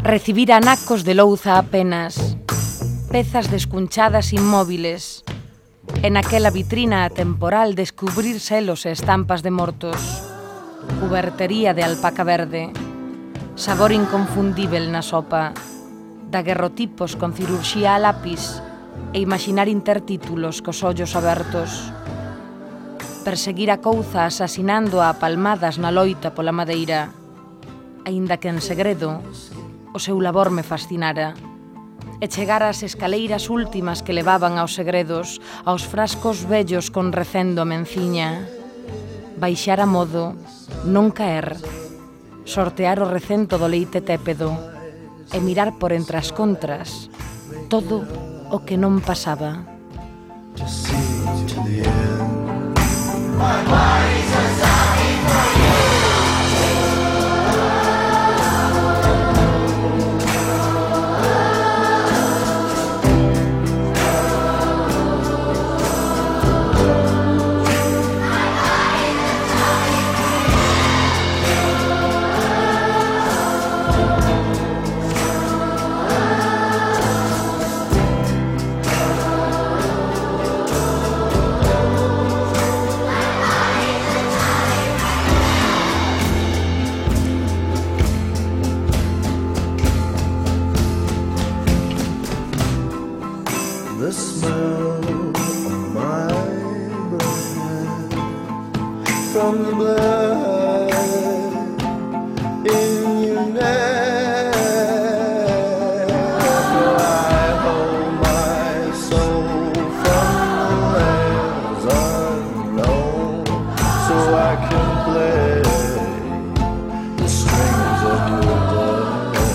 Recibir anacos de louza apenas, pezas descunchadas inmóviles. En aquela vitrina atemporal descubrir selos e estampas de mortos. Cubertería de alpaca verde. Sabor inconfundível na sopa. Daguerrotipos con cirurxía a lápis e imaginar intertítulos cos ollos abertos. Perseguir a couza asasinando a palmadas na loita pola madeira. Aínda que en segredo, o seu labor me fascinara. E chegar ás escaleiras últimas que levaban aos segredos, aos frascos vellos con recendo a menciña. Baixar a modo, non caer, sortear o recento do leite tépedo e mirar por entre as contras todo o que non pasaba. The smell of my breath from the blood in your neck. I hold my soul from the lands unknown, so I can play the strings of your blood.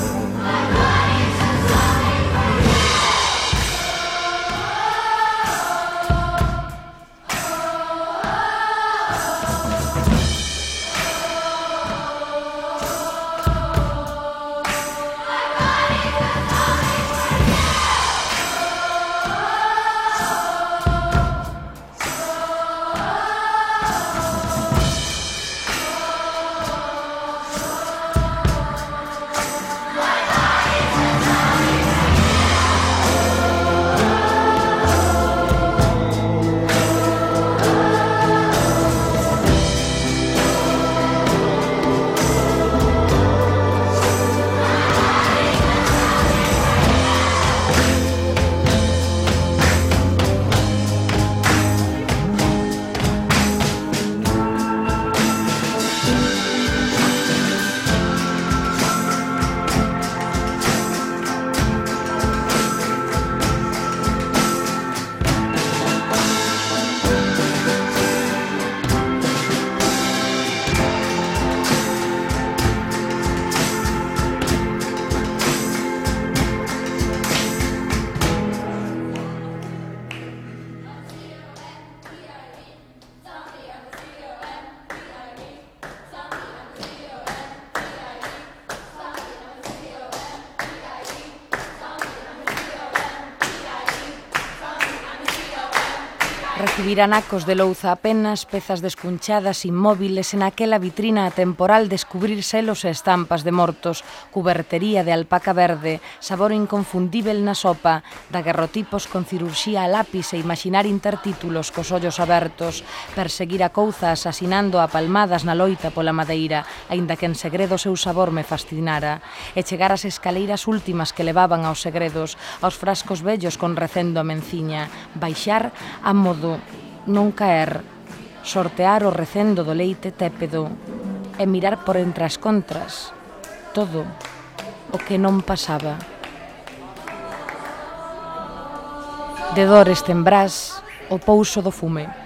Recibir anacos de louza apenas, pezas descunchadas inmóviles en aquela vitrina atemporal, descubrir selos e estampas de mortos, cubertería de alpaca verde, sabor inconfundível na sopa, daguerrotipos con cirurxía a lápis e imaginar intertítulos cos ollos abertos, perseguir a couza asasinando a palmadas na loita pola madeira, aínda que en segredo o seu sabor me fascinara, e chegar ás escaleiras últimas que levaban aos segredos, aos frascos vellos con recendo a menciña, baixar a modo, non caer, sortear o recendo do leite tépedo e mirar por entre as contras todo o que non pasaba. De dores tembrás o pouso do fume.